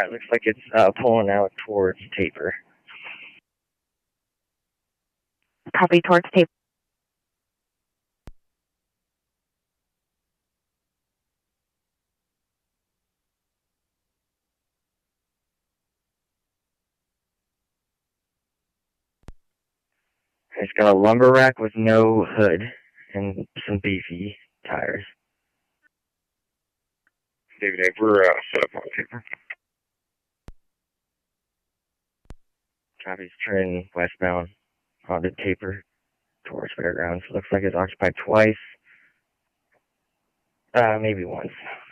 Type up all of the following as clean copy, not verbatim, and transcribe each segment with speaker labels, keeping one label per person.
Speaker 1: Alright, looks like it's pulling out towards Taper.
Speaker 2: Copy, towards Taper.
Speaker 1: It's got a lumber rack with no hood and some beefy tires.
Speaker 3: David, we're set up on Taper.
Speaker 1: Copy's turning westbound onto Taper towards Fairgrounds. Looks like it's occupied twice. Maybe once.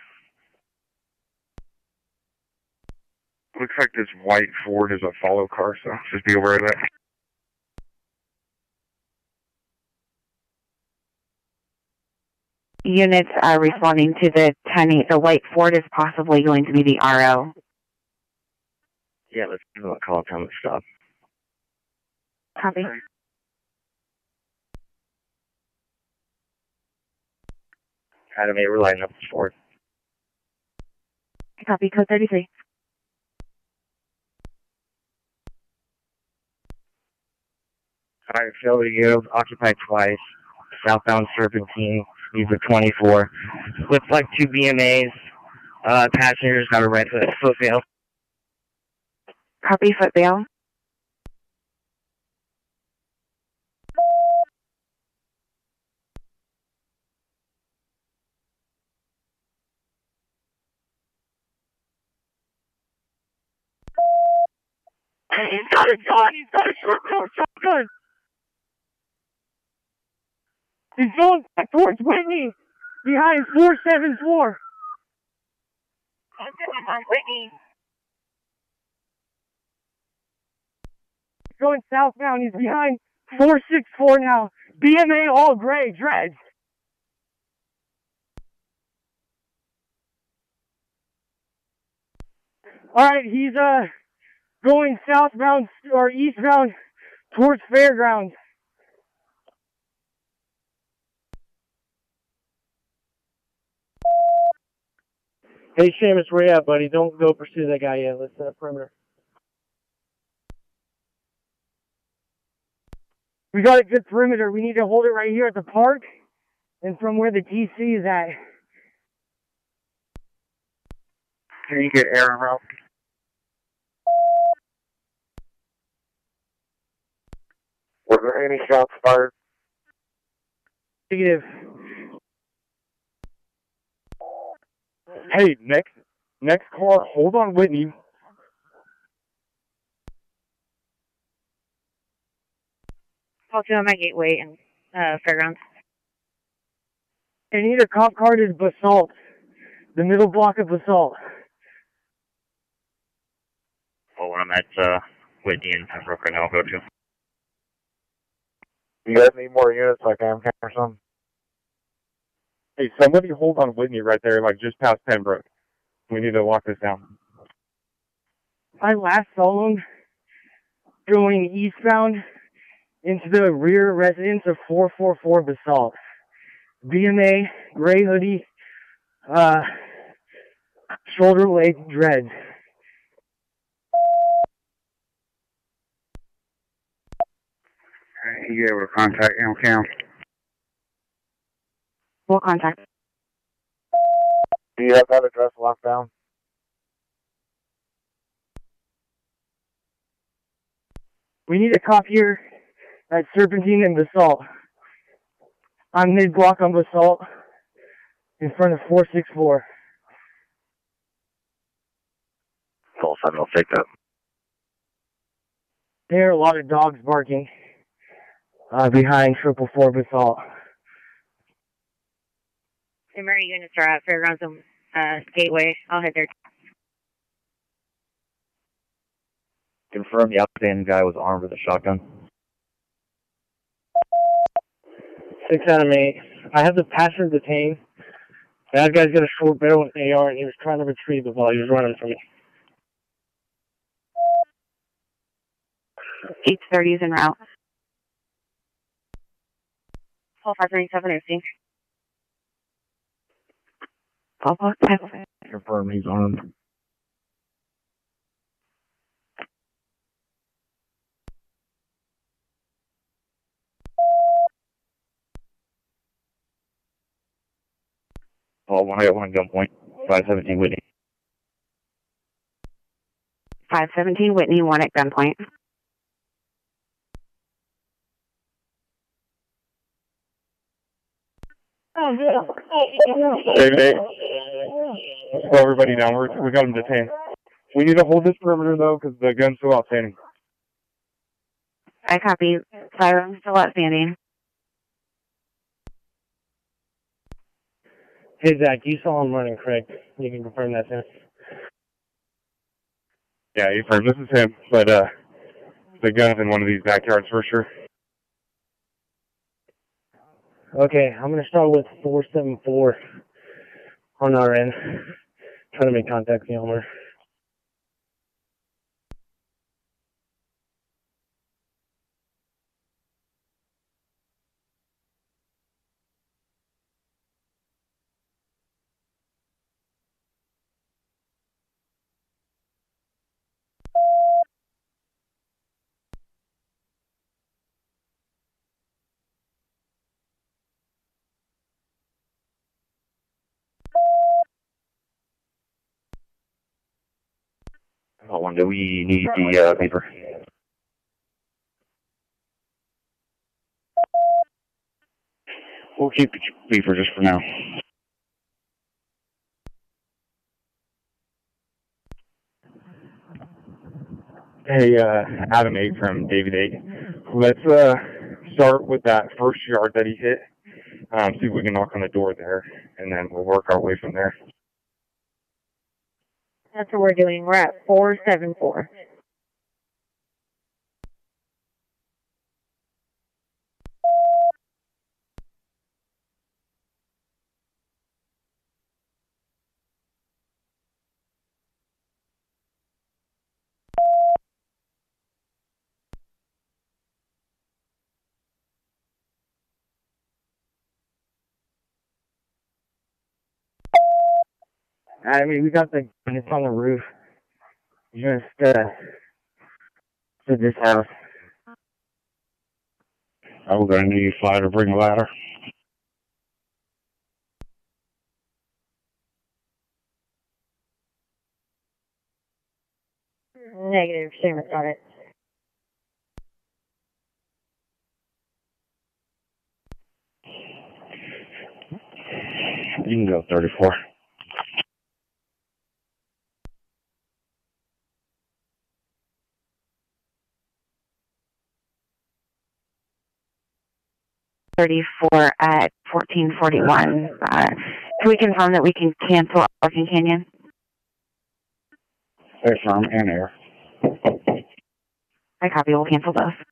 Speaker 3: Looks like this white Ford is a follow car, so just be aware of that.
Speaker 2: Units are responding to the 10-8. The white Ford is possibly going to be the RO.
Speaker 1: Yeah, let's give them a call, tell them to stop.
Speaker 2: Copy.
Speaker 1: Adam 8, we're lighting up the Ford.
Speaker 2: Copy, code 33.
Speaker 1: Alright, failure yield, occupied twice. Southbound Serpentine, needs a 24. Looks like 2 BMAs. Passengers got a red foot bail.
Speaker 2: Copy, foot bail.
Speaker 4: He's got a gun. He's got a shotgun. He's going back towards Whitney, behind 474. I'm on Whitney. He's going southbound. He's behind 464 now. BMA all gray, dreads. Alright, he's going southbound or eastbound towards Fairgrounds. Hey, Seamus, where you at, buddy? Don't go pursue that guy yet. Let's set up perimeter. We got a good perimeter. We need to hold it right here at the park and from where the TC is at.
Speaker 3: Can you get air en route? Were there any shots fired?
Speaker 4: Negative.
Speaker 3: Hey, next car, hold on Whitney.
Speaker 2: Call to my gateway and Fairgrounds.
Speaker 4: I need a cop car to Basalt. The middle block of Basalt.
Speaker 1: Oh, I'm at Whitney and Pembroke right now. I'll go to.
Speaker 3: You guys need more units like AMCAM or something? Hey, somebody hold on Whitney right there, like just past Pembroke. We need to lock this down.
Speaker 4: I last saw him going eastbound into the rear residence of 444 Basalt. BMA, gray hoodie, shoulder leg dreads.
Speaker 3: You able to contact AMCAM?
Speaker 2: We'll contact.
Speaker 3: Do you have that address locked down?
Speaker 4: We need a cop here at Serpentine and Basalt. I'm mid-block on Basalt in front of 464.
Speaker 1: Call 7, I'll take that.
Speaker 4: There are a lot of dogs barking behind 444 Basalt.
Speaker 2: Primary units are at Fairgrounds and Gateway. I'll head there.
Speaker 1: Confirm the outstanding guy was armed with a shotgun.
Speaker 4: 6 out of 8. I have the passenger detained. That guy's got a short barrel with an AR, and he was trying to retrieve it while he was running from me.
Speaker 2: 830 is en route. Call 597 AC. Call 5.
Speaker 1: Confirm he's armed. Call 181 gunpoint, 517 Whitney.
Speaker 2: 517 Whitney, 1 at gunpoint.
Speaker 3: Hey, slow everybody down. We got him detained. We need to hold this perimeter, though, because the gun's still outstanding.
Speaker 2: I copy. Siren still outstanding.
Speaker 4: Hey, Zach, you saw him running, correct? You can confirm that, sir.
Speaker 3: Yeah, he confirmed this is him, but the gun's in one of these backyards for sure.
Speaker 4: Okay, I'm going to start with 474 on our end. Trying to make contact with the Elmer.
Speaker 1: Hold on, do we need the paper? We'll keep the beeper just for now.
Speaker 3: Hey, Adam 8 from David 8. Let's start with that first yard that he hit. See if we can knock on the door there, and then we'll work our way from there.
Speaker 5: That's what we're doing. We're at 474.
Speaker 4: I mean, we got the gun. It's on the roof. Just, to this house.
Speaker 1: We're going to need fly to bring a ladder.
Speaker 5: Negative. Seamus got it.
Speaker 1: You can go 34.
Speaker 2: At 1441. Can we confirm that we can cancel Orkin Canyon?
Speaker 1: Air firm and air.
Speaker 2: I copy. We'll cancel both.